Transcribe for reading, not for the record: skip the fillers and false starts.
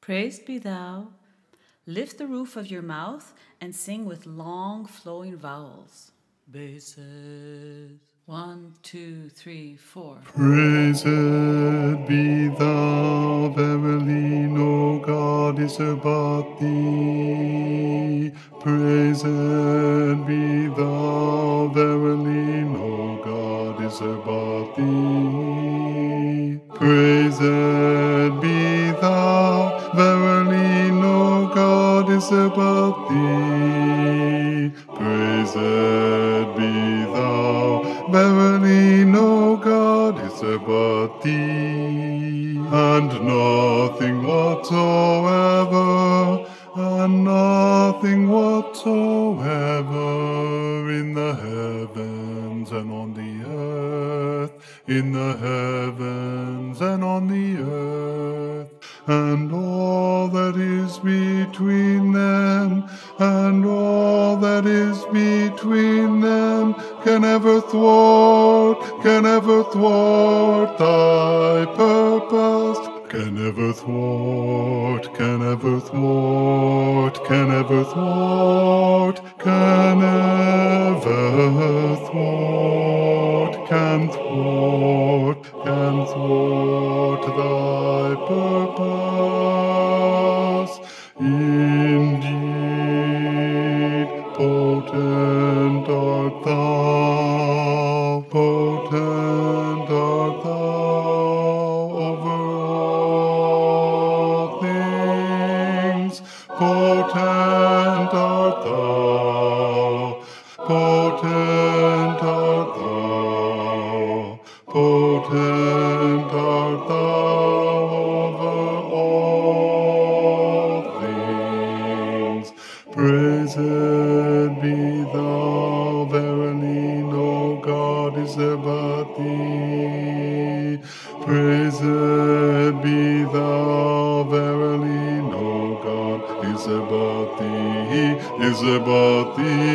Praised be thou. Lift the roof of your mouth and sing with long flowing vowels. Basses. 1, 2, 3, 4. Praised be thou, verily no God is about thee. Praised be thou, verily no God is about thee. Praised be thou, verily no God is about thee. Praised be thou, verily no God is about thee. And nothing whatsoever in the heavens and on the earth, in the heavens and on the earth, and all that is between them, and all that is between them, can ever thwart thy purpose, can ever thwart, can ever thwart, can ever thwart, can ever thwart, can thwart thy purpose. Indeed, potent art thou, potent art thou over all things, potent art thou, potent art thou, potent art thou over all things. Praised be thou, verily no God is about thee. Praised be thou, verily no God is about thee, is about thee.